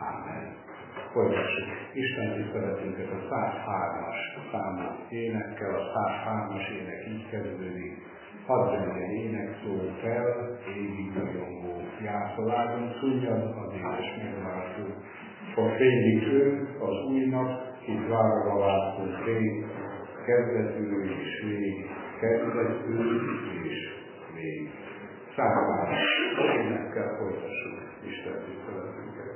Amen. Folytassuk Isten tiszteletünket a 103-as számú énekkel. A 103-as ének így kezdődik. Hadd zengjen énekszó fel, égi ragyongó jászoládon, szunnyad az édes megváltó. A fénylik ő az új nap, itt várva vártunk rég, kezdetül és vég, kezdetül és vég. 103-as énekkel folytassuk Isten tiszteletünket.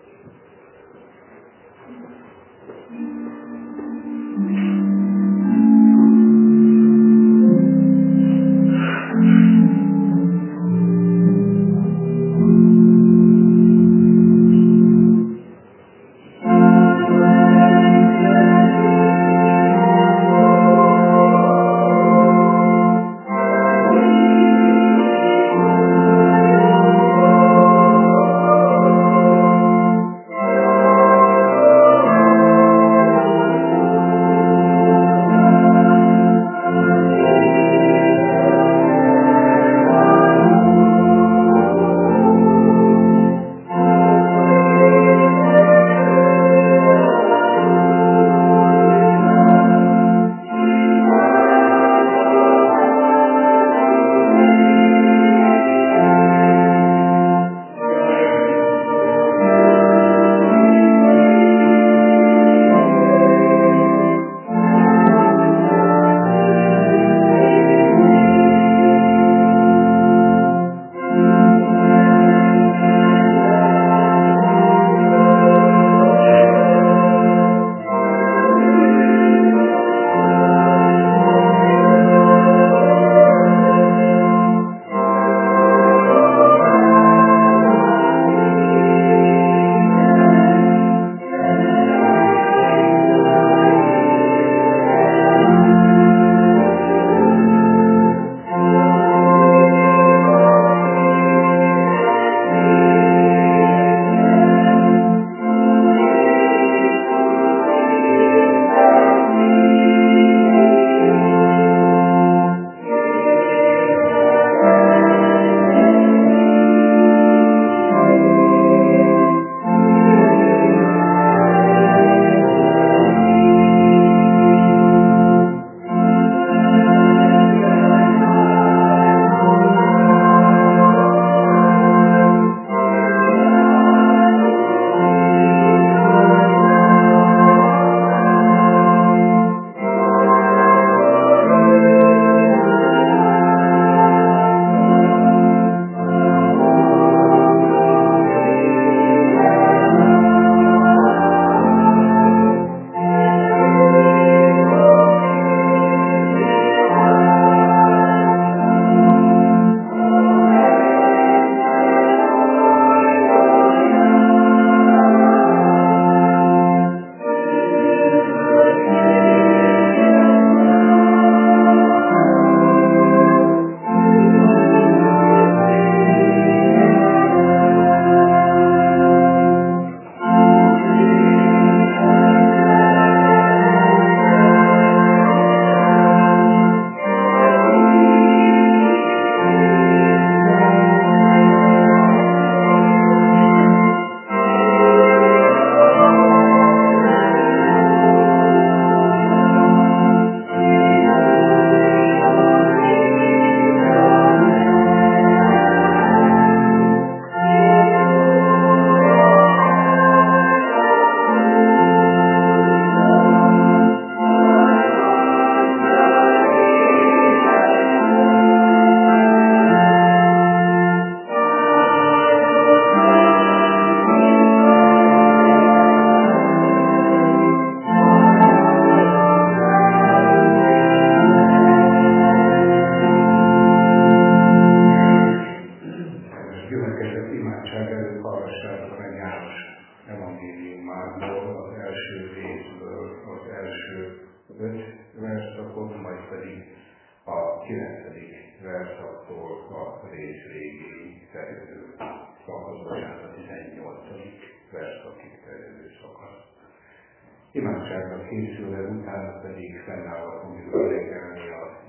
Imádságra készülve, utána pedig fennállva fogjuk énekelni a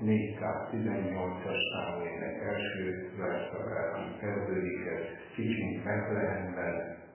418-as számú ének első verszakát, így kezdődik ez: Kicsiny Betlehemben,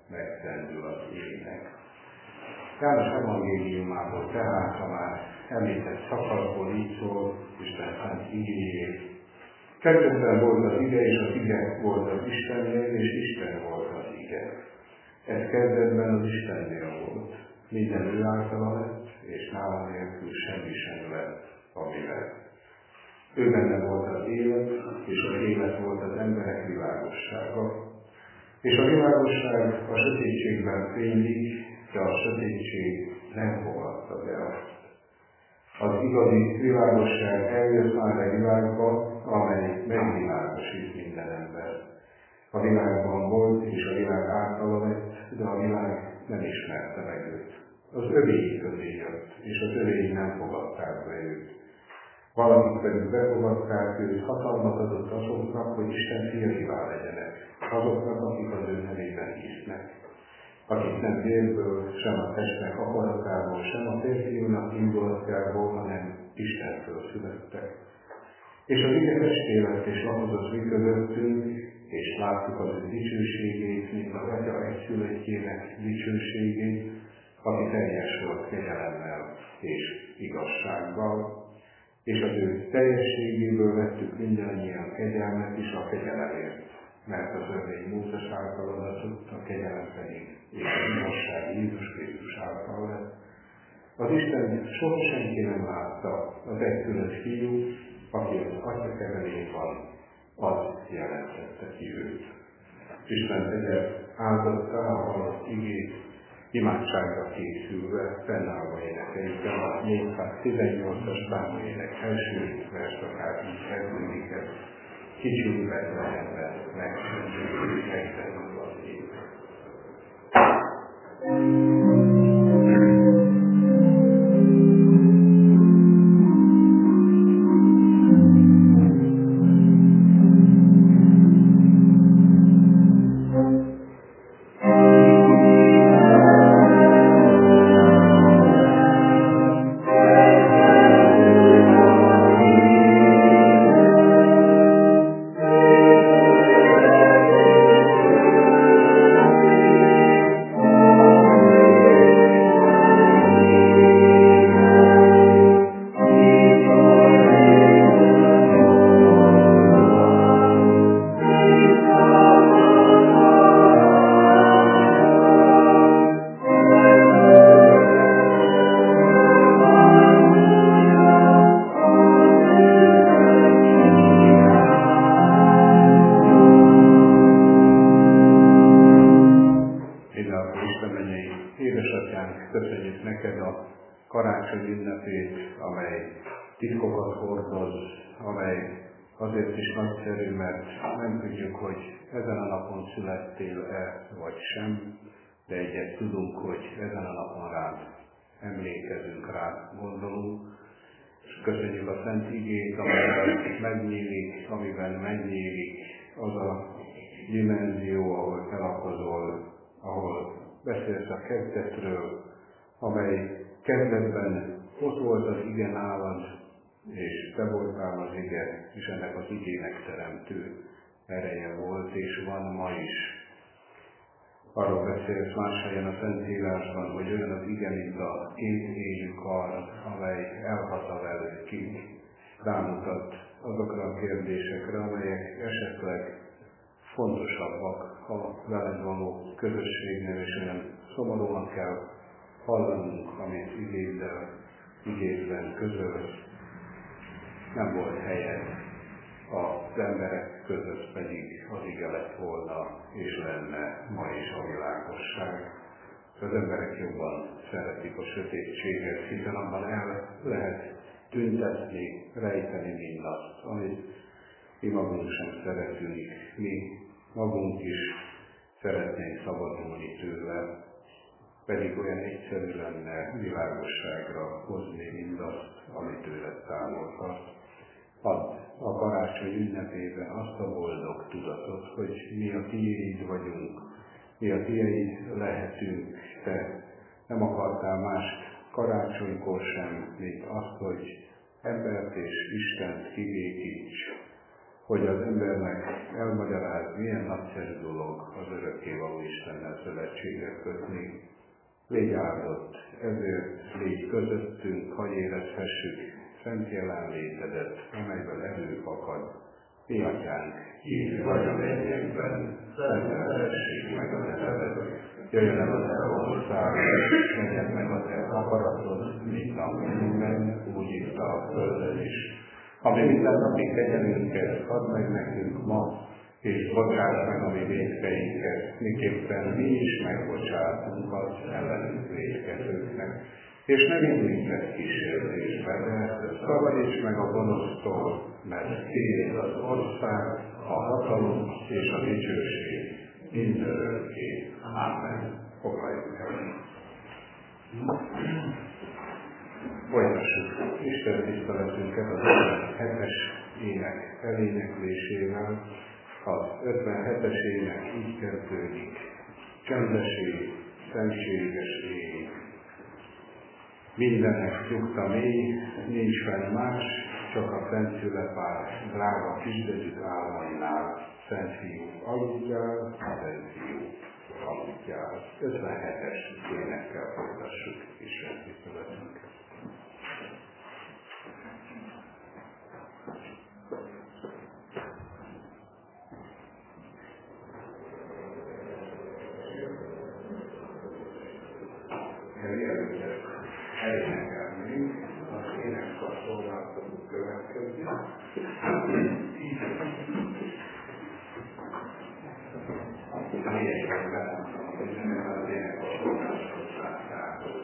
megszendül az ének. János evangéliumából tehát, ha már említett szakaszból így szól, Isten szent igéjét. Kezdetben volt az ige, és az ige volt az Istennél, és Isten volt az ige. Ez kezdetben az Istennél volt. Minden ő általa lett, és nála nélkül semmi sem lett, ami lett. Ő benne volt az élet, és az élet volt az emberek világossága. És a világosság a sötétségben fénylik, de a sötétség nem fogadta be azt. Az igazi világosság eljött már a világba, amely megvilágosít minden ember. A világban volt, és a világ általa lett, de a világ nem ismerte meg őt. Az övéi közé jött, és az övéi nem fogadták be őt. Valakik pedig befogadták őt, hatalmat adott azoknak, hogy Isten fiaivá legyenek, azoknak, akik az ő nevében hisznek. Akik nem vérből, sem a testnek akaratából, sem a férfiúnak indulatjából, hanem Istentől születtek. És az ige testé lett, és lakozott mi közöttünk, és láttuk az ő dicsőségét, mint az Atya egyszülöttjének dicsőségét, aki teljes volt kegyelemmel és igazsággal. És az ő teljességéből vettük mindannyian kegyelmet is a kegyelemért, mert az örvény Mózes által adatott, a kegyelem pedig és az igazság Jézus Krisztus által lett. Az Isten soha senki nem látta, az egyszülött fiú, aki az Atya kezelén van, az jelentette ki őt. Isten tegye áldotta a hallott igét, imádságra készülve, fennállva énekeikkel, a 418-as számú ének első verszakát így kezdődik ez. Kicsit Betlehemben megszűnjük, megszűnjük az ének. Köszönjük neked a karácsony ünnepét, amely titkokat hordoz, amely azért is nagyszerű, mert nem tudjuk, hogy ezen a napon születtél-e vagy sem, de egyet tudunk, hogy ezen a napon rád emlékezünk, rád gondolunk, és köszönjük a Szent Igét, amiben megnyílik az a dimenzió, ahol elapozol, ahol beszélsz a kezdetről, amely kezdetben ott volt az ige nálad, és te voltál az ige, és ennek az igének teremtő ereje volt, és van ma is. Arról beszélsz más helyen a Szentírásban, hogy olyan az ige, mint a két éjű kard, amely elhata előkig, rámutat azokra a kérdésekre, amelyek esetleg fontosabbak a veled való közösségnél, és olyan szomorúan kell hallanunk, amit igédben közölsz. Nem volt helyed, az emberek között pedig az ige lett volna, és lenne ma is a világosság. Az emberek jobban szeretik a sötétséget, hiszen abban el lehet tüntetni, rejteni mindazt, amit mi magunk sem szeretünk, mi magunk is szeretnénk szabadulni tőle, pedig olyan egyszerű lenne világosságra hozni mindazt, amit tőled távolgat. Add a karácsony ünnepében azt a boldog tudatot, hogy mi a tiéd vagyunk, mi a tiéd lehetünk. Te nem akartál mást karácsonykor sem, mint azt, hogy embert és Istent kibékíts, hogy az embernek elmagyaráz, milyen nagyszerű dolog az örökkévaló Istennel szövetséget kötni. Légy áldott, ezért légy közöttünk, hadd érezhessük szent jelenlétedet, amelyből erőfakad. Mi atyánk, így vagy a mennyekben, szenteltessék meg a nevedet. Jöjjön el a te országod, legyen meg a te akaratod, mint a mennyben, úgy itt a földön is. Ami mindennapi kegyelünket add meg nekünk ma, és bocsáss meg a mi vétkeinket, miképpen mi is megbocsátunk az ellenünk vétkezőknek. És ne vigy minket kísértésbe, de szabadíts meg a gonosztól, mert tiéd az ország, a hatalom és a dicsőség mindörökké. Amen. Foglaljuk el. Folytassuk Isten tiszteletünket az 57-es ének eléneklésével. Az 57-es ének így kezdődik. Csendesé, szentséges ég. Mindennek nyugta mély, nincs fenn más, csak a Szent Szülepár drága kisdegyük álmainál. Szent Fiú aludjál, Szent Fiú aludjál. 57-es énekkel folytassuk Isten tiszteletünket. Elénekelni, az énekkar szolgáltatók következik. A lényegben az énekkar szolgáltatók látjátok.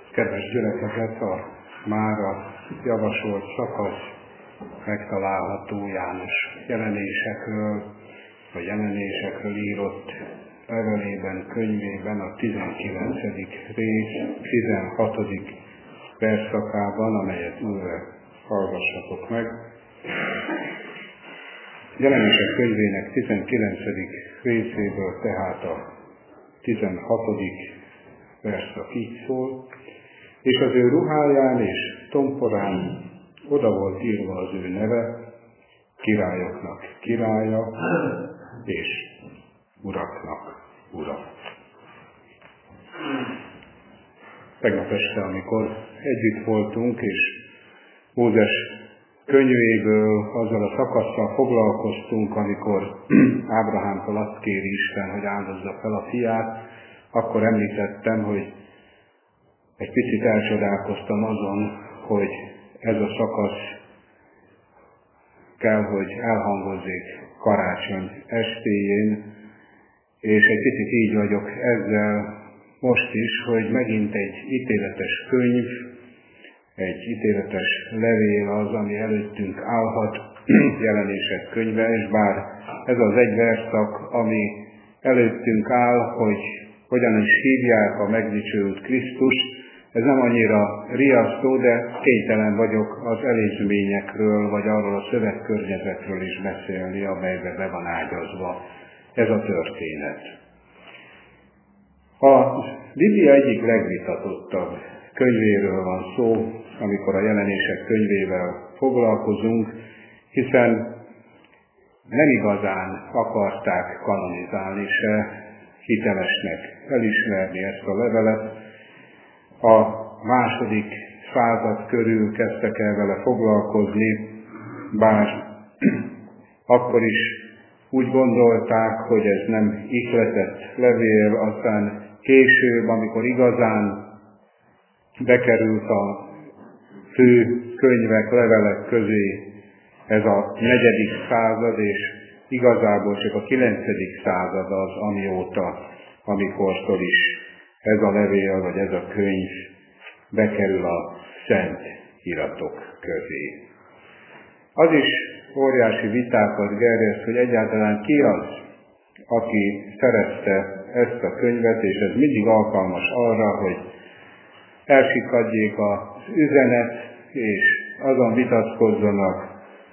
Kedves gyülekezet, a mára javasolt szakasz megtalálható János jelenésekről írott levelében, könyvében, a 19. rész, 16. versszakában, amelyet újra hallgassatok meg. Jelenések könyvének 19. részéből tehát a 16. versszak így szól: és az ő ruháján és tomporán oda volt írva az ő neve, királyoknak királya, és uraknak ura. Tegnap este, amikor együtt voltunk, és Mózes könyvéből azzal a szakasszal foglalkoztunk, amikor Ábrahámtól azt kéri Isten, hogy áldozza fel a fiát, akkor említettem, hogy egy picit elcsodálkoztam azon, hogy ez a szakasz kell, hogy elhangozzék karácsony estéjén, és egy picit így vagyok ezzel most is, hogy megint egy ítéletes könyv, egy ítéletes levél az, ami előttünk állhat, Jelenések könyve, és bár ez az egy verszak, ami előttünk áll, hogy hogyan is hívják a megdicsőült Krisztust, ez nem annyira riasztó, de kénytelen vagyok az előzményekről, vagy arról a szövegkörnyezetről is beszélni, amelybe be van ágyazva ez a történet. A Biblia egyik legvitatottabb könyvéről van szó, amikor a Jelenések könyvével foglalkozunk, hiszen nem igazán akarták kanonizálni se, hitelesnek elismerni ezt a levelet. A második század körül kezdtek el vele foglalkozni, bár akkor is úgy gondolták, hogy ez nem ihletett levél, aztán később, amikor igazán bekerült a fő könyvek, levelek közé ez a 4. század, és igazából csak a 9. század az, amikortól is ez a levél, vagy ez a könyv bekerül a szent iratok közé. Az is óriási vitákat gerjeszt, hogy egyáltalán ki az, aki szerezte ezt a könyvet, és ez mindig alkalmas arra, hogy elsikadjék az üzenet, és azon vitatkozzanak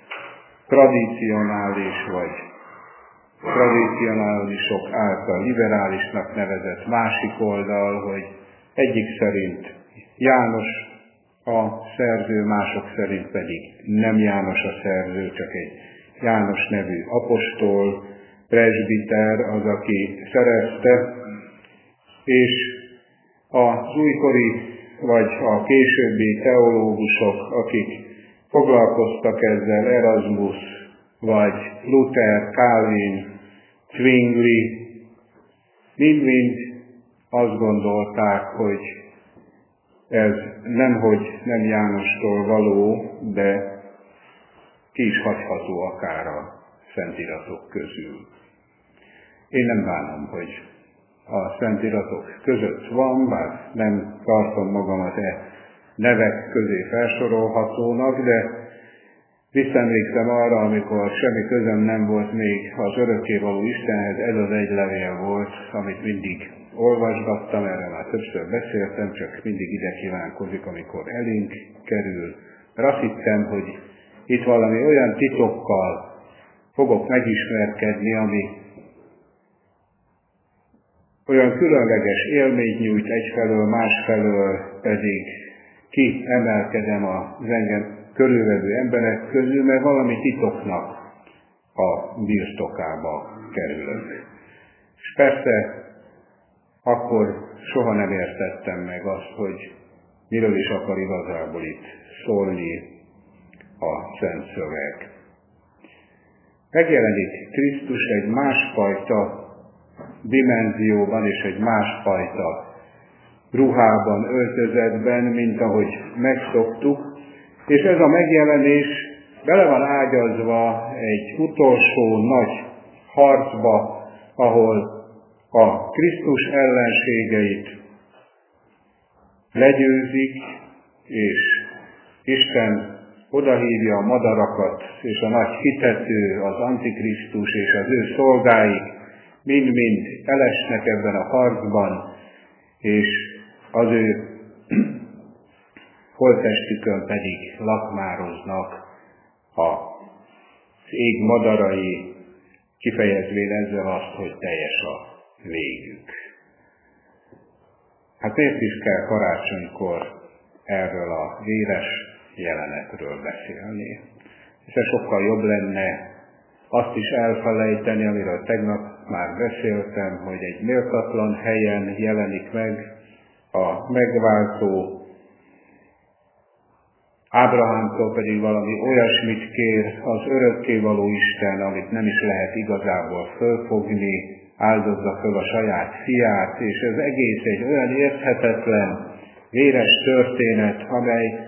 tradicionálisok által liberálisnak nevezett másik oldal, hogy egyik szerint János a szerző, mások szerint pedig nem János a szerző, csak egy János nevű apostol, presbiter az, aki szerezte, és az újkori vagy a későbbi teológusok, akik foglalkoztak ezzel, Erasmus, vagy Luther, Calvin, Zwingli, mind-mind azt gondolták, hogy ez nemhogy nem Jánostól való, de ki is hagyható akár a szentiratok közül. Én nem bánom, hogy a szentiratok között van, bár nem tartom magamat nevek közé felsorolhatónak, de visszaemlékszem arra, amikor semmi közöm nem volt még az örökkévaló Istenhez, ez az egy levél volt, amit mindig olvasgattam, erről már többször beszéltem, csak mindig ide kívánkozik, amikor elénk kerül. Mert azt hittem, hogy itt valami olyan titokkal fogok megismerkedni, ami olyan különleges élményt nyújt egyfelől, másfelől pedig kiemelkedem az engem körülvevő emberek közül, mert valami titoknak a birtokába kerülök. És persze akkor soha nem értettem meg azt, hogy miről is akar igazából itt szólni a Szent Szöveg. Megjelenik Krisztus egy másfajta dimenzióban és egy másfajta ruhában, öltözetben, mint ahogy megszoktuk, és ez a megjelenés bele van ágyazva egy utolsó nagy harcba, ahol a Krisztus ellenségeit legyőzik, és Isten odahívja a madarakat, és a nagy hitető, az Antikrisztus és az ő szolgáik mind-mind elesnek ebben a harcban, és az ő holttestükön pedig lakmároznak az ég madarai, kifejezvén ezzel azt, hogy teljes a végük. Hát miért is kell karácsonykor erről a véres jelenetről beszélni? Hiszen sokkal jobb lenne azt is elfelejteni, amiről tegnap már beszéltem, hogy egy méltatlan helyen jelenik meg a megváltó, Ábrahámtól pedig valami olyasmit kér az örökkévaló Isten, amit nem is lehet igazából fölfogni, áldozza föl a saját fiát, és ez egész egy olyan érthetetlen, véres történet, amely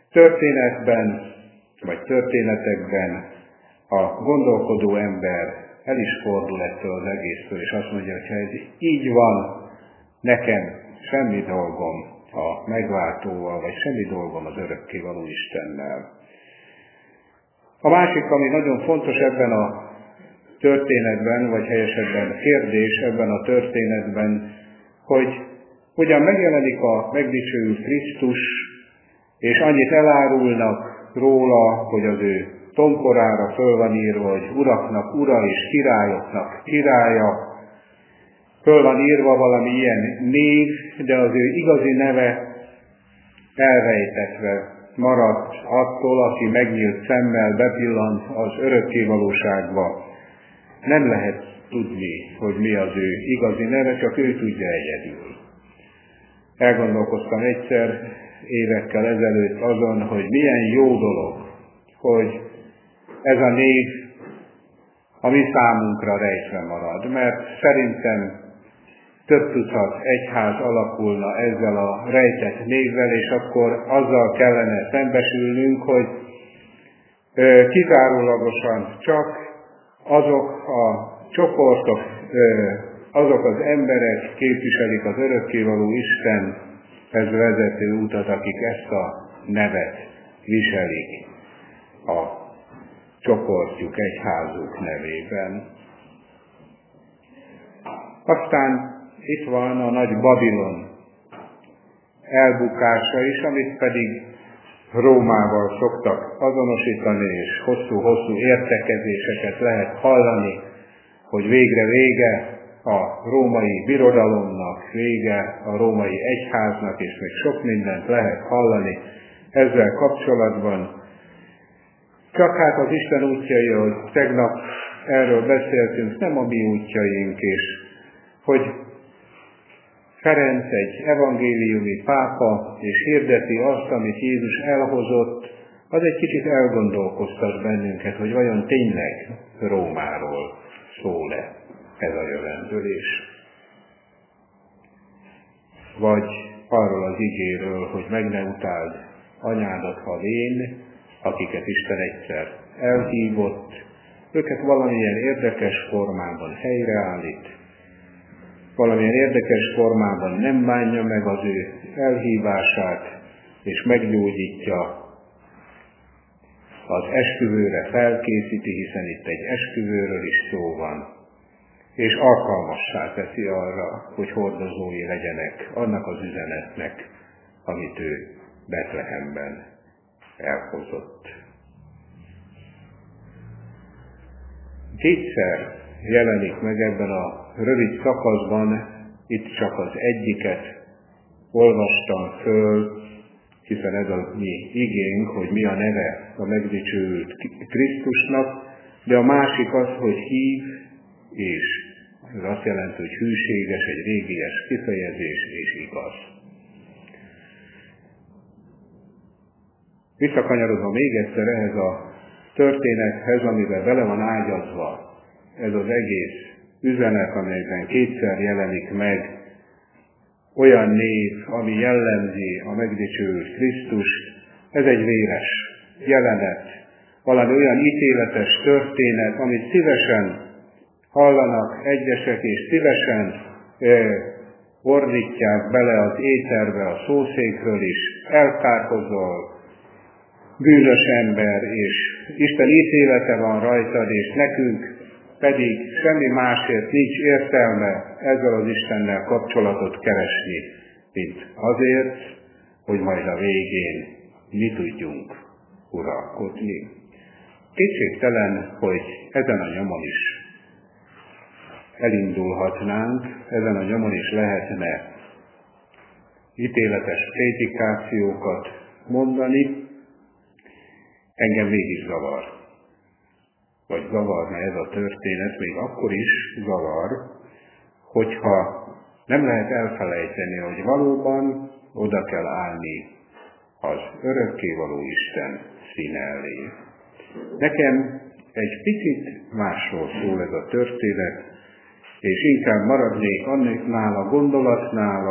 történetekben a gondolkodó ember el is fordul ettől az egésztől, és azt mondja, hogy ha ez így van, nekem semmi dolgom a megváltóval, vagy semmi dolgom az örökkévaló Istennel. A másik, ami nagyon fontos ebben a történetben, vagy helyesebben kérdés ebben a történetben, hogy ugyan megjelenik a megdicsőült Krisztus, és annyit elárulnak róla, hogy az ő tomporára föl van írva, hogy uraknak ura és királyoknak királya, föl van írva valami ilyen név, de az ő igazi neve elrejtetve maradt attól, aki megnyílt szemmel bepillant az örökkévalóságba. Nem lehet tudni, hogy mi az ő igazi neve, csak ő tudja egyedül. Elgondolkoztam egyszer évekkel ezelőtt azon, hogy milyen jó dolog, hogy ez a név a mi számunkra rejtve marad, mert szerintem több tucat egyház alakulna ezzel a rejtett névvel, és akkor azzal kellene szembesülnünk, hogy kizárólagosan csak azok a csoportok, azok az emberek képviselik az örökkévaló Istenhez vezető utat, akik ezt a nevet viselik a csoportjuk, egyházuk nevében. Aztán itt van a nagy Babilon elbukása is, amit pedig Rómával szoktak azonosítani, és hosszú-hosszú értekezéseket lehet hallani, hogy végre vége a római birodalomnak, vége a római egyháznak, és még sok mindent lehet hallani ezzel kapcsolatban. Csak hát az Isten útjai, hogy tegnap erről beszéltünk, nem a mi útjaink, és hogy Ferenc egy evangéliumi pápa, és hirdeti azt, amit Jézus elhozott, az egy kicsit elgondolkoztat bennünket, hogy vajon tényleg Rómáról szól-e ez a jövendőlés. Vagy arról az igéről, hogy meg ne utáld anyádat, ha vén, akiket Isten egyszer elhívott, őket valamilyen érdekes formában helyreállít, valamilyen érdekes formában nem bánja meg az ő elhívását, és meggyógyítja, az esküvőre felkészíti, hiszen itt egy esküvőről is szó van, és alkalmassá teszi arra, hogy hordozói legyenek annak az üzenetnek, amit ő Betlehemben elhozott. Kétszer jelenik meg ebben a rövid szakaszban, itt csak az egyiket olvastam föl, hiszen ez a mi igénk, hogy mi a neve a megdicsőült Krisztusnak, de a másik az, hogy hív, és ez azt jelenti, hogy hűséges, egy régies kifejezés, és igaz. Visszakanyarodva még egyszer ehhez a történethez, amiben bele van ágyazva ez az egész üzenet, amelyben kétszer jelenik meg olyan név, ami jellemzi a megdicsőült Krisztust. Ez egy véres jelenet, valami olyan ítéletes történet, amit szívesen hallanak egyesek, és szívesen ordítják bele az éterbe a szószékről is, elkárhozol, bűnös ember, és Isten ítélete van rajtad, és nekünk pedig semmi másért nincs értelme ezzel az Istennel kapcsolatot keresni, mint azért, hogy majd a végén mi tudjunk uralkodni. Kétségtelen, hogy ezen a nyomon is elindulhatnánk, ezen a nyomon is lehetne ítéletes prédikációkat mondani, engem mégis zavar. Vagy zavarna ez a történet, még akkor is zavar, hogyha nem lehet elfelejteni, hogy valóban oda kell állni az örökkévaló Isten színe elé. Nekem egy picit másról szól ez a történet, és inkább maradnék annál a gondolatnál,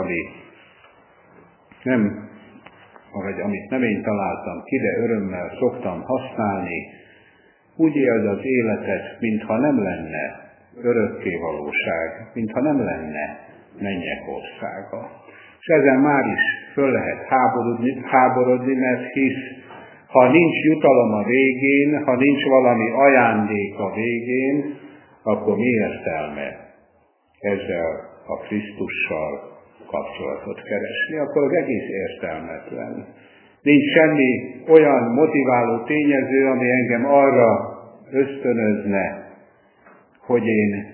amit nem én találtam ki, de örömmel szoktam használni, úgy éld az életet, mintha nem lenne örökkévalóság, mintha nem lenne mennyek országa. És ezen már is föl lehet háborodni, mert hisz, ha nincs jutalom a végén, ha nincs valami ajándék a végén, akkor mi értelme ezzel a Krisztussal kapcsolatot keresni? Akkor az egész értelmetlen. Nincs semmi olyan motiváló tényező, ami engem arra ösztönözne, hogy én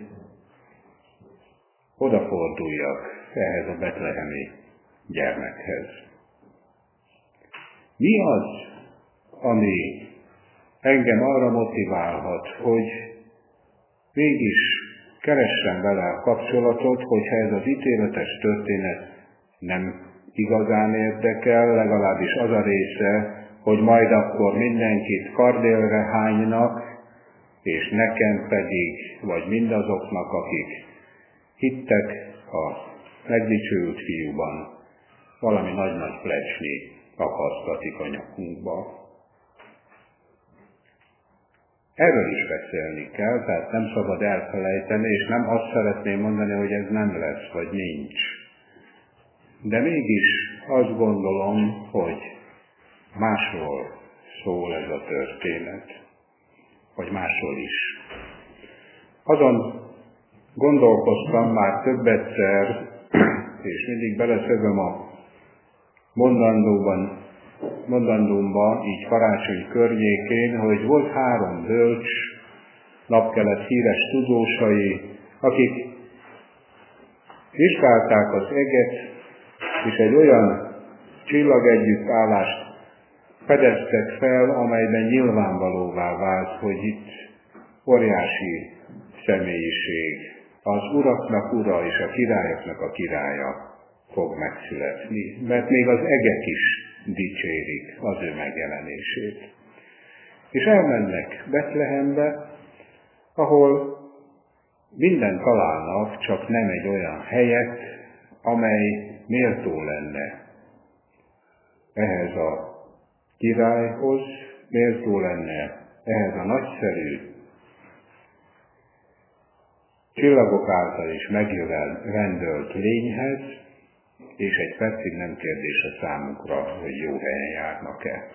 odaforduljak ehhez a betlehemi gyermekhez. Mi az, ami engem arra motiválhat, hogy mégis keressem vele a kapcsolatot, hogyha ez az ítéletes történet nem igazán érdekel, legalábbis az a része, hogy majd akkor mindenkit kardélre hánynak, és nekem pedig, vagy mindazoknak, akik hittek a megdicsőült fiúban, valami nagy-nagy plecsni akasztatik a nyakunkba. Erről is beszélni kell, tehát nem szabad elfelejteni, és nem azt szeretném mondani, hogy ez nem lesz, vagy nincs. De mégis azt gondolom, hogy másról szól ez a történet, vagy másról is. Azon gondolkoztam már több egyszer, és mindig beleszövöm a mondandómba, így karácsony környékén, hogy volt 3 bölcs, napkelet híres tudósai, akik vizsgálták az eget, és egy olyan csillagegyüttállást fedeztek fel, amelyben nyilvánvalóvá vált, hogy itt óriási személyiség, az uraknak ura és a királyoknak a királya fog megszületni, mert még az egek is dicsérik az ő megjelenését. És elmennek Betlehembe, ahol mindent találnak, csak nem egy olyan helyet, amely méltó lenne ehhez a királyhoz, méltó lenne ehhez a nagyszerű, csillagok által is megrendölt lényhez, és egy percig nem kérdés a számukra, hogy jó helyen járnak-e.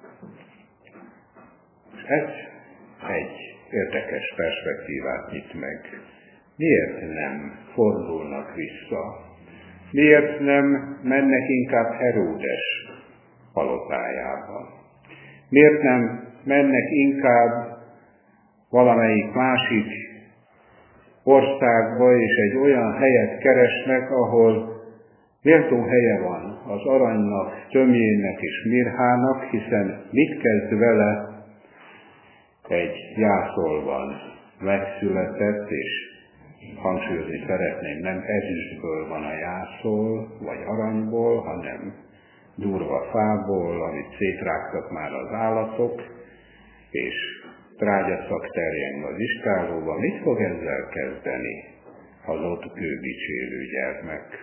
És ez egy érdekes perspektívát nyit meg. Miért nem fordulnak vissza? Miért nem mennek inkább Heródes palotájába? Miért nem mennek inkább valamelyik másik országba, és egy olyan helyet keresnek, ahol méltó helye van az aranynak, tömjének és mirhának, hiszen mit kezd vele egy jászolban megszületett, és hangsúlyozni szeretném, nem ezüstből van a jászol, vagy aranyból, hanem durva fából, amit szétrágtak már az állatok, és trágyaszak terjeng az iskálóba. Mit fog ezzel kezdeni az ott kőbicsélő gyermek?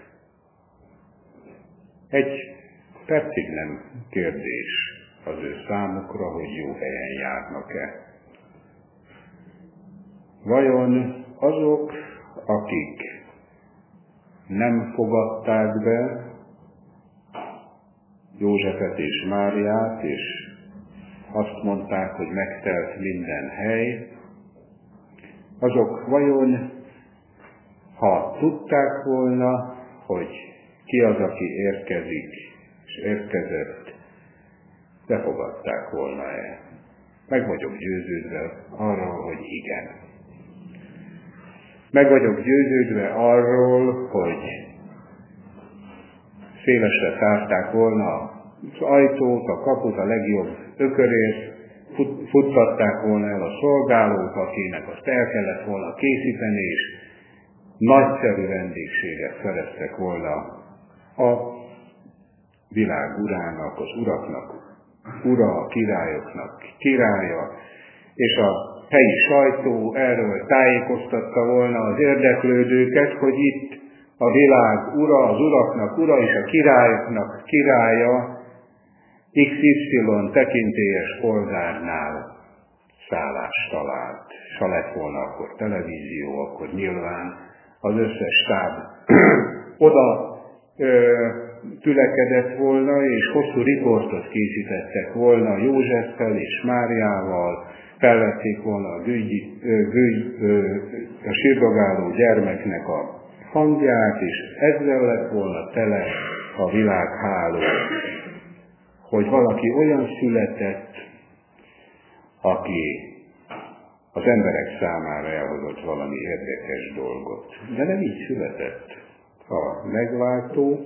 Egy percig nem kérdés az ő számukra, hogy jó helyen járnak-e. Vajon azok, akik nem fogadták be Józsefet és Máriát, és azt mondták, hogy megtelt minden hely, azok vajon, ha tudták volna, hogy ki az, aki érkezik, és érkezett, befogadták volna-e? Meg vagyok győződve arról, hogy igen. Meg vagyok győződve arról, hogy szélesre tárták volna az ajtót, a kaput, a legjobb ökörért, futtatták volna el a szolgálót, akinek azt el kellett volna készíteni, és nagyszerű vendégséget szereztek volna a világ urának, az uraknak ura, a királyoknak királya, és a helyi sajtó erről tájékoztatta volna az érdeklődőket, hogy itt a világ ura, az uraknak ura és a királyoknak királya XY tekintélyes polgárnál szállást talált. És ha lett volna akkor televízió, akkor nyilván az összes stáb oda tülekedett volna, és hosszú riportot készítettek volna Józseffel és Máriával, felvették volna a sírdogáló gyermeknek a hangját, és ezzel lett volna tele a világháló, hogy valaki olyan született, aki az emberek számára elhozott valami érdekes dolgot. De nem így született a megváltó,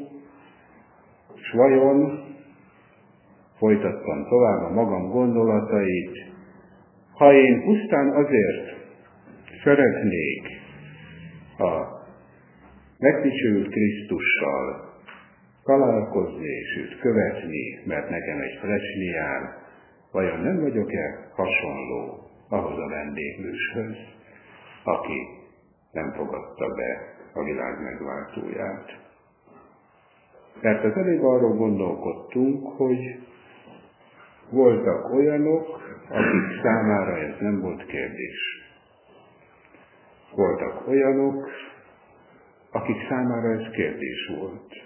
és vajon, folytattam tovább a magam gondolatait, ha én pusztán azért szeretnék a megdicsőült Krisztussal találkozni és őt követni, mert nekem egy plecsni jár, vajon nem vagyok-e hasonló ahhoz a vendéglőshöz, aki nem fogadta be a világ megváltóját? Mert az előbb arról gondolkodtunk, hogy voltak olyanok, akik számára ez nem volt kérdés. Voltak olyanok, akik számára ez kérdés volt.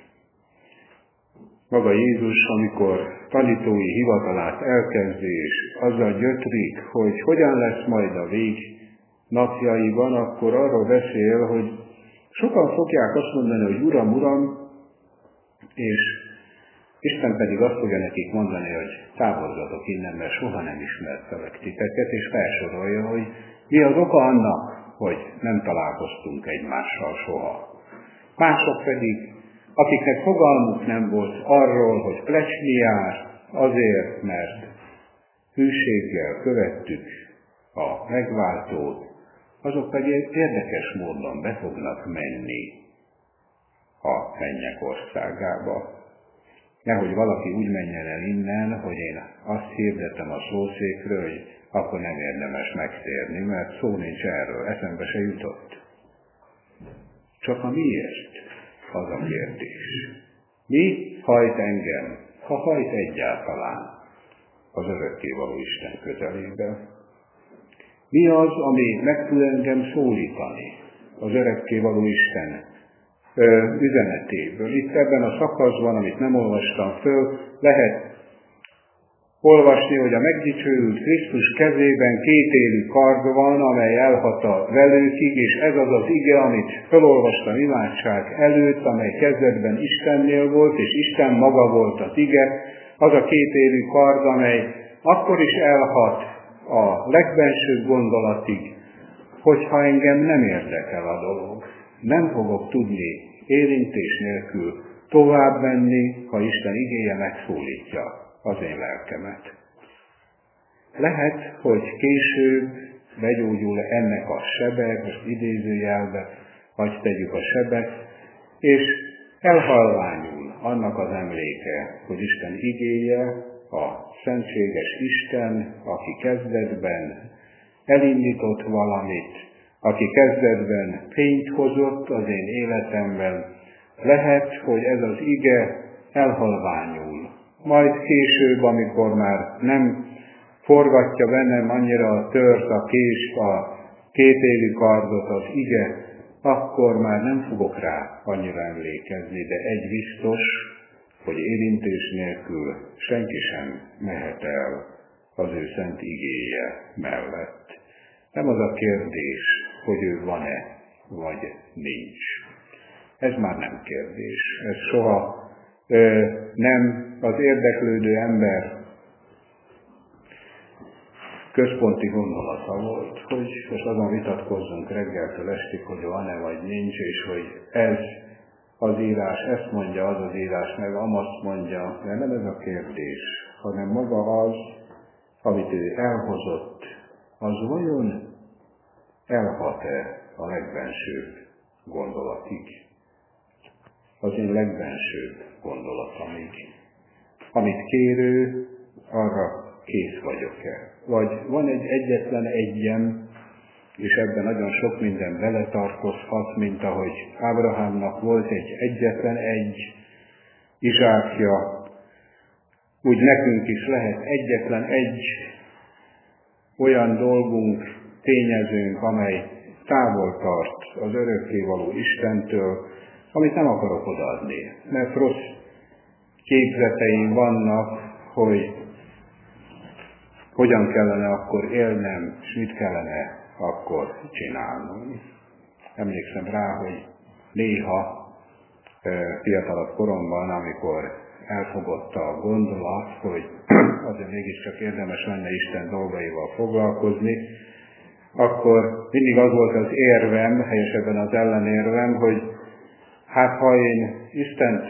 Maga Jézus, amikor tanítói hivatalát elkezdi, és azzal gyötrik, hogy hogyan lesz majd a vég napjaiban, akkor arról beszél, hogy sokan fogják azt mondani, hogy Uram, Uram, és Isten pedig azt fogja nekik mondani, hogy távolzatok innen, mert soha nem ismertelek titeket, és felsorolja, hogy mi az oka annak, hogy nem találkoztunk egymással soha. Mások pedig, akiknek fogalmuk nem volt arról, hogy plecsni jár, azért, mert hűséggel követtük a megváltót, azok pedig érdekes módon be fognak menni a mennyek országába. Nehogy valaki úgy menjen el innen, hogy én azt hirdetem a szószékről, hogy akkor nem érdemes megtérni, mert szó nincs erről, eszembe se jutott. Csak a miért az a kérdés. Mi hajt engem, ha hajt egyáltalán az örökkévaló Isten közelébe? Mi az, ami meg tud engem szólítani az örökkévaló Isten üzenetéből? Itt ebben a szakaszban, amit nem olvastam föl, lehet olvasni, hogy a megdicsőült Krisztus kezében kétélű kard van, amely elhat a velőkig, és ez az az ige, amit felolvastam imádság előtt, amely kezdetben Istennél volt, és Isten maga volt az ige, az a kétélű kard, amely akkor is elhat a legbensőbb gondolatig, hogyha engem nem érdekel a dolog. Nem fogok tudni érintés nélkül tovább menni, ha Isten igéje megszólítja az én lelkemet. Lehet, hogy később begyógyul ennek a sebe, most idézőjelbe, vagy tegyük a sebet, és elhalványul annak az emléke, hogy Isten igéje, a szentséges Isten, aki kezdetben elindított valamit, aki kezdetben fényt hozott az én életemben, lehet, hogy ez az ige elhalványul. Majd később, amikor már nem forgatja bennem annyira a tört, a kést, a kétélű kardot, az ige akkor már nem fogok rá annyira emlékezni, de egy biztos, hogy érintés nélkül senki sem mehet el az ő szent igéje mellett. Nem az a kérdés, hogy ő van-e, vagy nincs. Ez már nem kérdés. Ez soha nem az érdeklődő ember központi gondolata volt, hogy most azon vitatkozzunk reggeltől estig, hogy van-e vagy nincs, és hogy ez az írás ezt mondja, az az írás meg amazt mondja, de nem ez a kérdés, hanem maga az, amit ő elhozott, az vajon elhat-e a legbensőbb gondolatig? Az én legbensőbb gondolatomig. Amit kérő, arra kész vagyok-e? Vagy van egy egyetlen egyem, és ebben nagyon sok minden beletartozhat, mint ahogy Ábrahámnak volt egy egyetlen egy Izsákja, úgy nekünk is lehet egyetlen egy olyan dolgunk, tényezőnk, amely távol tart az örökkévaló Istentől, amit nem akarok odaadni, mert rossz képzeteim vannak, hogy hogyan kellene akkor élnem, és mit kellene akkor csinálnom. Emlékszem rá, hogy néha fiatalabb koromban, amikor elfogott a gondolat, hogy azért mégiscsak érdemes lenne Isten dolgaival foglalkozni, akkor mindig az volt az érvem, helyesebben az ellenérvem, hogy hát ha én Istent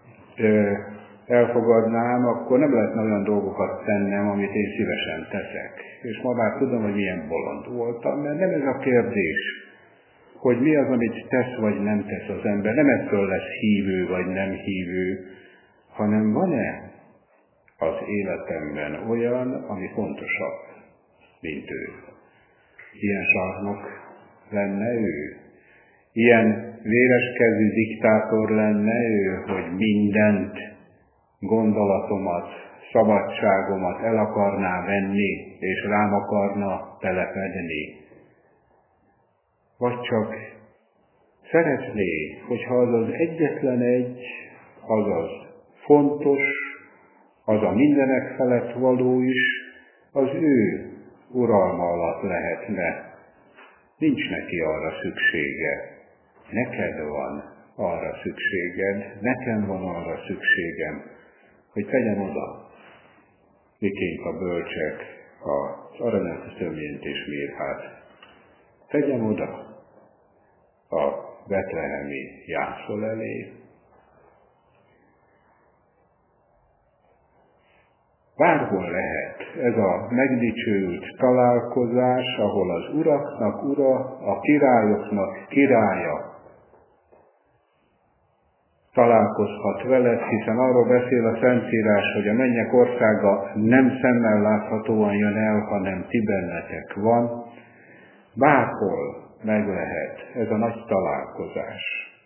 elfogadnám, akkor nem lehetne olyan dolgokat tennem, amit én szívesen teszek. És ma már tudom, hogy milyen bolond voltam, mert nem ez a kérdés, hogy mi az, amit tesz vagy nem tesz az ember. Nem ettől lesz hívő vagy nem hívő, hanem van-e az életemben olyan, ami fontosabb, mint ő. Ilyen sarnok lenne ő? Ilyen véreskezű diktátor lenne ő, hogy mindent, gondolatomat, szabadságomat el akarná venni, és rám akarna telepedni? Vagy csak szeretné, hogyha az az egyetlen egy, azaz fontos, az a mindenek felett való is, az ő uralma alatt lehetne. Nincs neki arra szüksége. Neked van arra szükséged, nekem van arra szükségem, hogy tegyem oda, miként a bölcsek az aranyat, tömjént és mirhát. Tegyem oda a betlehemi jászol elé. Bárhol lehet ez a megdicsőült találkozás, ahol az uraknak ura, a királyoknak királya találkozhat veled, hiszen arról beszél a Szentírás, hogy a mennyek országa nem szemmel láthatóan jön el, hanem ti bennetek van. Bárhol meg lehet ez a nagy találkozás.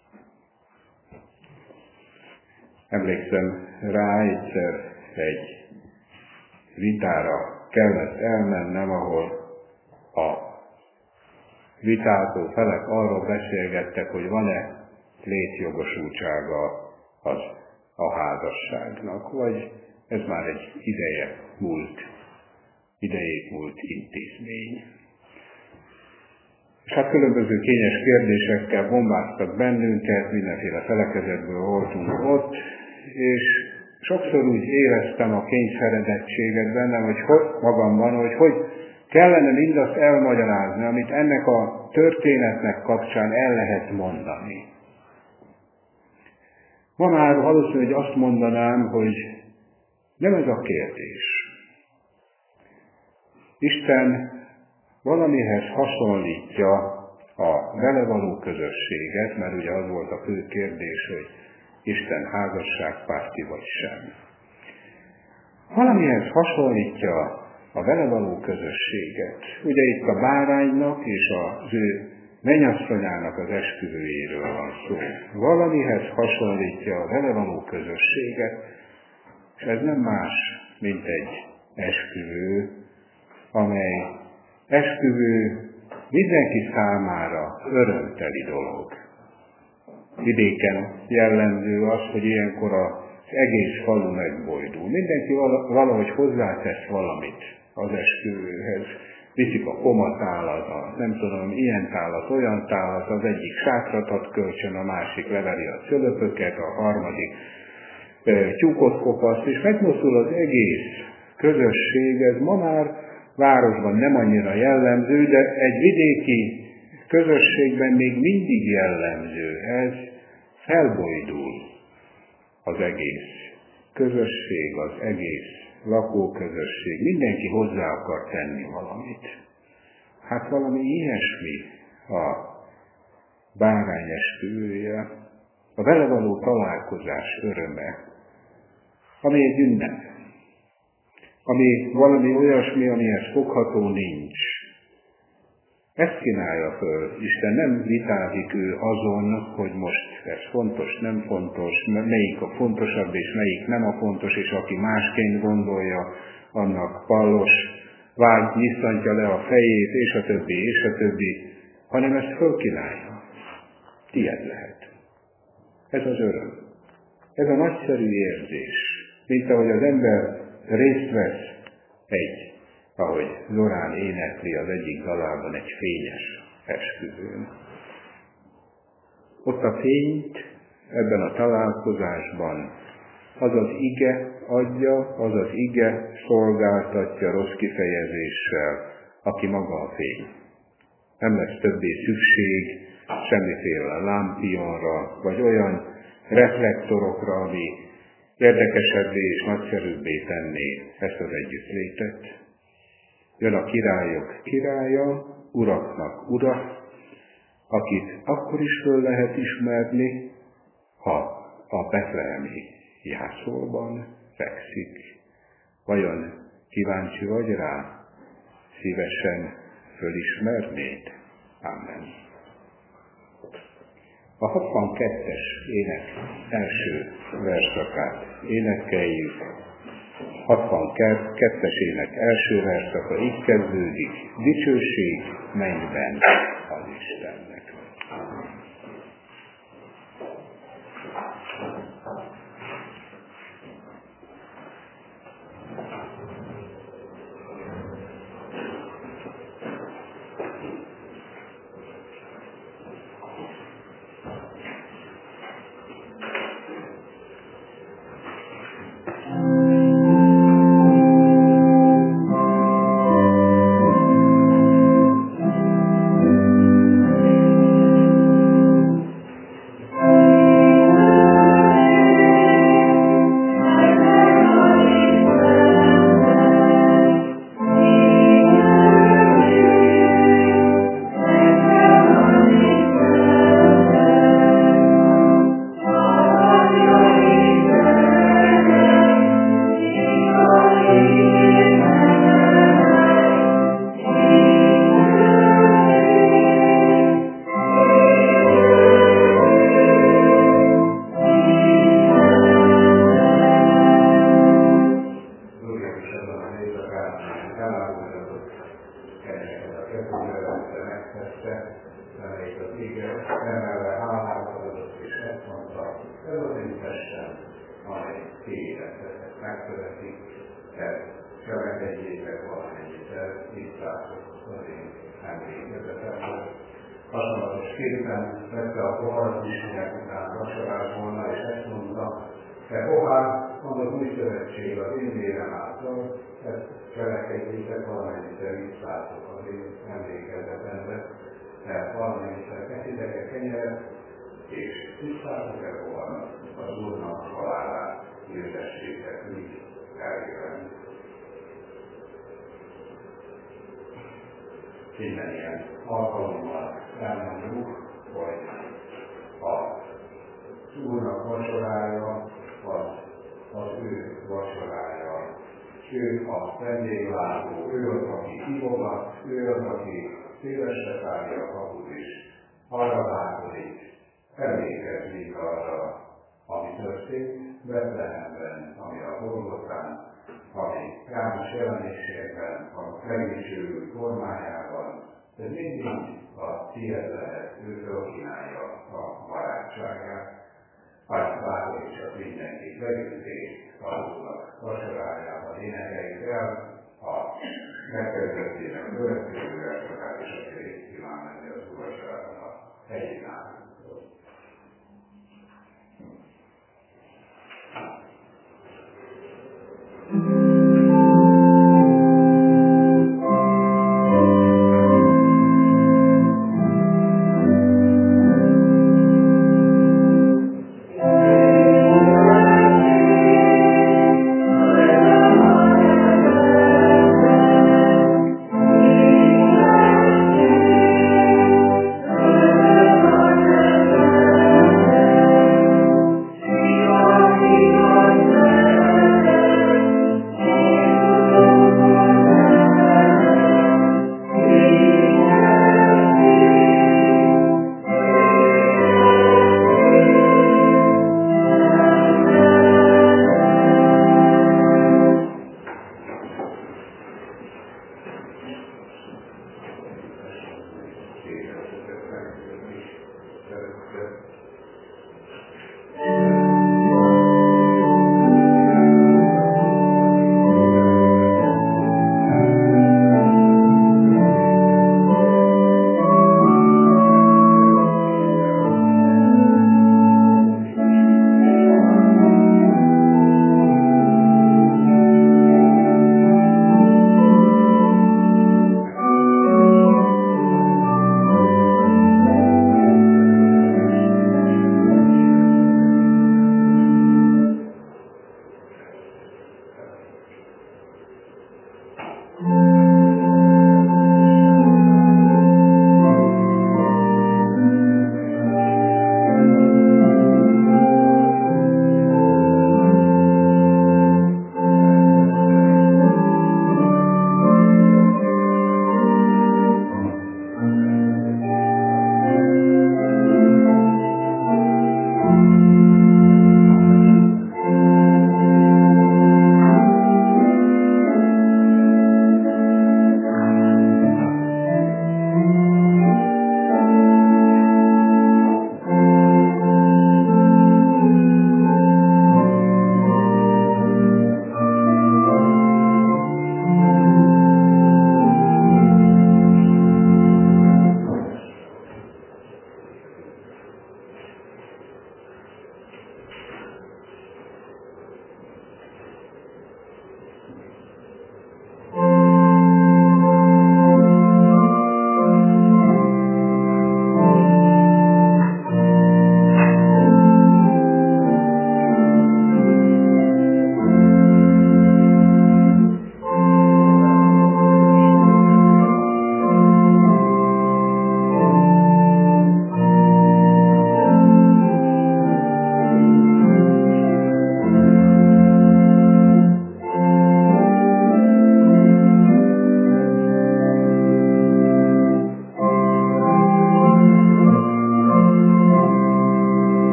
Emlékszem rá, egyszer egy vitára kellett elmennem, ahol a vitázó felek arról beszélgettek, hogy van-e létjogosultsága az a házasságnak, vagy ez már egy idejét múlt intézmény. És hát különböző kényes kérdésekkel bombáztak bennünket, mindenféle felekezetből voltunk ott, és sokszor úgy éreztem a kényszeredettséget bennem, hogy magamban, hogy kellene mindazt elmagyarázni, amit ennek a történetnek kapcsán el lehet mondani. Ma már valószínű, hogy azt mondanám, hogy nem ez a kérdés. Isten valamihez hasonlítja a vele való közösséget, mert ugye az volt a fő kérdés, hogy Isten házasságpárti vagy sem. Valamihez hasonlítja a vele való közösséget. Ugye itt a báránynak és az ő mennyasszonyának az esküvőjéről van szó. Valamihez hasonlítja a vele való közösséget, és ez nem más, mint egy esküvő, amely esküvő mindenki számára örömteli dolog. Vidéken jellemző az, hogy ilyenkor az egész falu megbojdul. Mindenki valahogy hozzátesz valamit az esküvőhöz. Viszik a komatálat, nem tudom, ilyen tálat, olyan tálat, az egyik sátrat ad kölcsön, a másik leveri a cölöpöket, a harmadik tyúkot kopaszt, és megmozdul az egész közösség. Ez ma már városban nem annyira jellemző, de egy vidéki közösségben még mindig jellemző. Ez felbojdul az egész közösség, az egész lakóközösség. Mindenki hozzá akar tenni valamit. Hát valami ilyesmi a bárány esküvője, a vele való találkozás öröme, ami egy ünnep, ami valami olyasmi, amihez fogható nincs. Ezt kínálja föl. Isten nem vitázik ő azon, hogy most ez fontos, nem fontos, melyik a fontosabb és melyik nem a fontos, és aki másként gondolja, annak pallos vágy nyisszantja le a fejét, és a többi, hanem ezt fölkínálja. Tied lehet. Ez az öröm. Ez a nagyszerű érzés, mint ahogy az ember részt vesz ahogy Zorán énekli az egyik dalában, egy fényes esküvőn. Ott a fényt ebben a találkozásban az az ige adja, az az ige szolgáltatja rossz kifejezéssel, aki maga a fény. Nem lesz többé szükség semmiféle lámpionra, vagy olyan reflektorokra, ami érdekesebbé és nagyszerűbbé tenné ezt az együttlétet. Jön a királyok királya, uraknak ura, akit akkor is föl lehet ismerni, ha a betlehemi jászolban fekszik. Vajon kíváncsi vagy rá? Szívesen fölismernéd? Amen. A 62-es ének első verszakát énekeljük. 62-es ének első verszaka így kezdődik. Dicsőség mennyben az Istennek. Hasonlatosképpen vette a poharat is, minek után vacsorált volna, és ezt mondta, te pohár, mondod új szövetség az én vérem által, ezt cselekedjétek, valamennyiszer visszátok az én emlékezetembe, mert valamennyiszer teszitek a kenyeret, és visszátok-e poharat, az Úrnak halálát hirdessétek, míg eljön. Minden ilyen alkalommal elmondjuk, hogy az Úrnak vacsorája az ő vacsorája. Ő a vendéglátó, ő az, aki hívogat, ő az, aki szélesre tárja a kaput is, arra bátorik, emlékezni arra, ami történt Betlehemben, ami a Golgotán, ami János jelenésében, a megdicsőült formájában Ez mindig a tiéd lehet, ő fölkínálja a barátságát, azt bátorítsa mindenkit, vegyünk részt az Úrnak vacsorájában, énekeljük el a megkezdettének következő versokat, és aki részt kíván menni az Úr vacsorában a helyi nálunkról.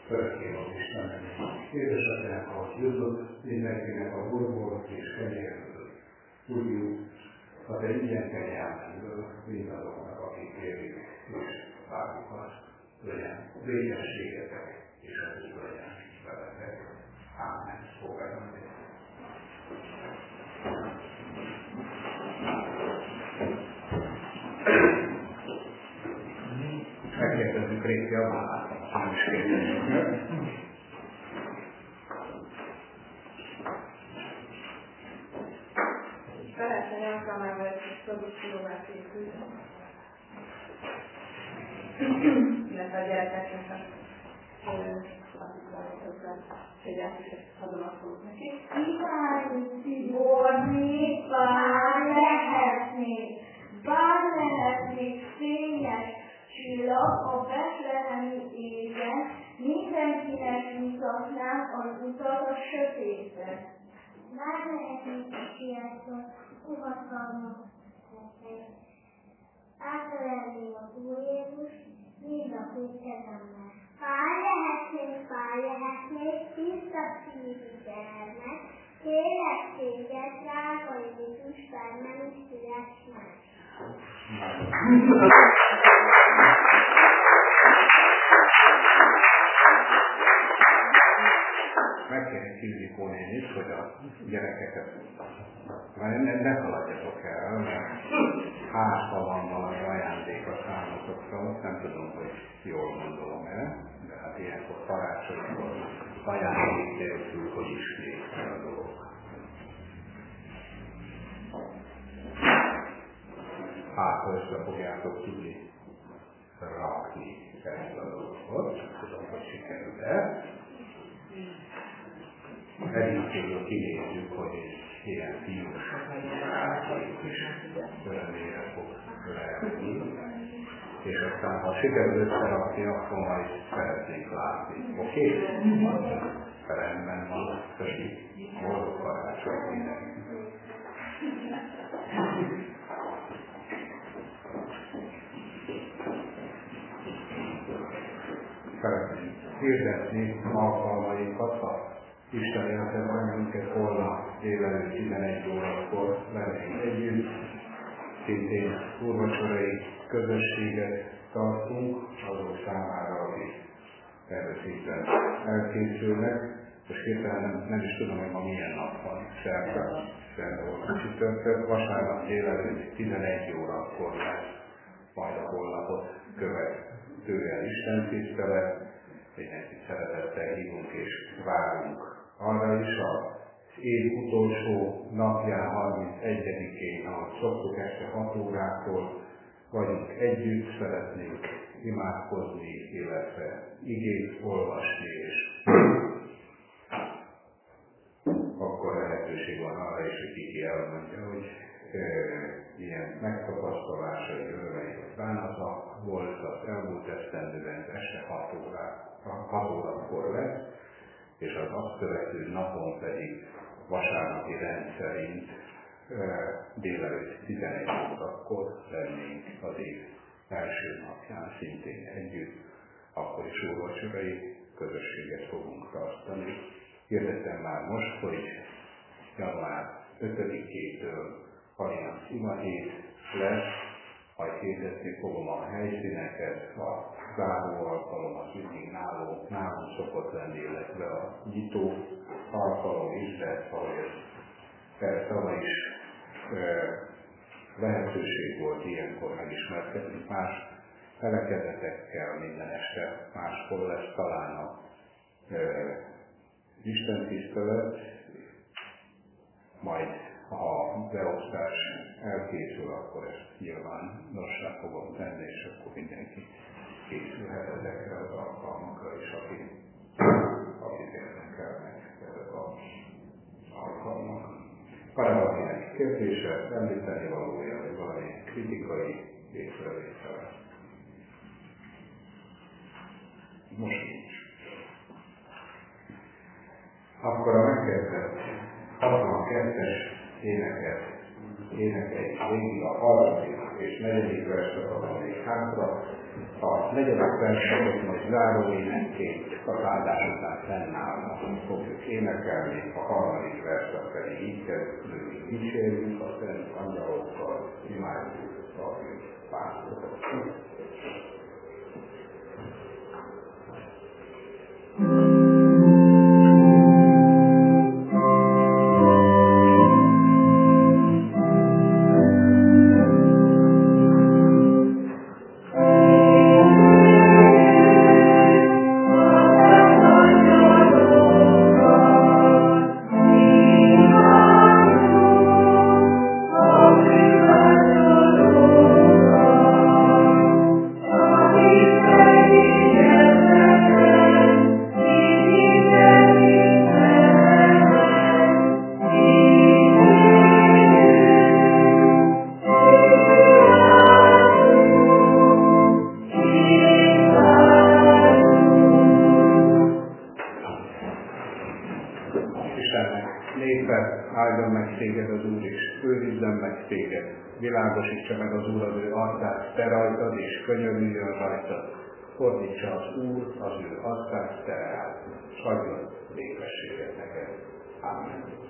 örökké van Istennek. Édesatyánk, ahogy jutott mindenkinek a burból és kenyérből, úgy jut a te ingyen kegyelmedből mindazoknak, akik érik és várjuk azt, legyen békességetek és az úgy legyen veletek. Ámen. Fogadjunk. Megkérdezzük Réti Abbalát, hanem is kérdezzük meg. Szeretném alkalmával egy produkcióvá készült. Illetve a gyerekeknek hogy át is adom a szót neki. Szigorni, bár lehetnék fényes csillag a betlehemi égen, mindenkinek mutatnám az utat a sötétbe. Bár lehetnék a piacon, uhatalmas tettek. Átölelném az Úr Jézus, mind a két kezemmel. Bár lehetnék, tiszta szívű gyermek, kérlek téged, drága Jézus, bennem is szüless meg. Megkérjük Ildikó nénit, hogy a gyerekeket ne haladjatok el, mert házban van valami ajándék a számotokra, nem tudom, hogy jól gondolom-e, de hát ilyenkor karácsonykor ajándék nélkül, hogy ismét a dolog. Hát, össze fogjátok tudni rakni ezt a dolgot, nem tudom, hogy sikerül-e. Elég kinézzük, hogy egy ilyen fiús játék is örömére fog lehetni. És aztán, ha sikerül összerakni, akkor majd szeretnénk látni. Oké? Rendben van, köszi. Boldog karácsony mindenki. Szeretném hirdetni alkalmainkat, a Isten éltet bennünket holnap délelőtt 11 órakor lennénk együtt. Szintén úrvacsorai közösséget tartunk azok számára, akik erre szépen elkészülnek. Most hirtelen nem is tudom, hogy ma milyen nap van. Szerda volt csütörtök, vasárnap délelőtt 11 órakor lesz majd a holnapot követően Isten tisztelet. Mindenkit szeretettel hívunk és várunk arra is az év utolsó napján, 31-én, ahogy szoktuk este 6 órától vagyunk együtt, szeretnénk imádkozni, illetve igét olvasni, és akkor lehetőség van arra is, hogy kiki elmondja, hogy ilyen megtapasztalásai, örömei, vagy bánata volt az elmúlt esztendőben este 6 órakor lesz, és az azt követő napon pedig vasárnapi rendszerint délelőtt 11 órakor lennénk az év első napján szintén együtt, akkor is úrvacsorai közösséget fogunk tartani. Hirdetem már most, hogy január 5-től Allianz Ima hét lesz, majd hirdetni fogom a helyszíneket, a záró alkalom az mindig nálunk szokott lenni, illetve a nyitó alkalom is, de ahogy ez tavaly is lehetőség volt ilyenkor megismerkedni más felekezetekkel, minden este máskor lesz talán a Isten tisztelet, majd ha beosztás elkészül, akkor ezt nyilvánossá fogom tenni, és akkor mindenki készülhet ezekre az alkalmakra is, akit érdekelnek ezek az alkalmak. Van valakinek kérdése, említeni valója, vagy valami kritikai észrevétele? Most nincs. Akkor a megkezdett 62-es éneket énekeljük végig a 3. és 4. verset adom még hátra. A 4. verset majd záró énekként az áldás után fennállva fogjuk énekelni, a 3. verset pedig így kezdődik, dicsérjük a szent angyalokkal, imádjuk a pásztorokat. Áldjon meg téged az Úr, és őrizzen meg téged. Világosítsa meg az Úr az ő arcát te rajtad, és könyörüljön rajtad. Fordítsa az Úr az ő arcát te rád, és adjon békességet neked. Amen.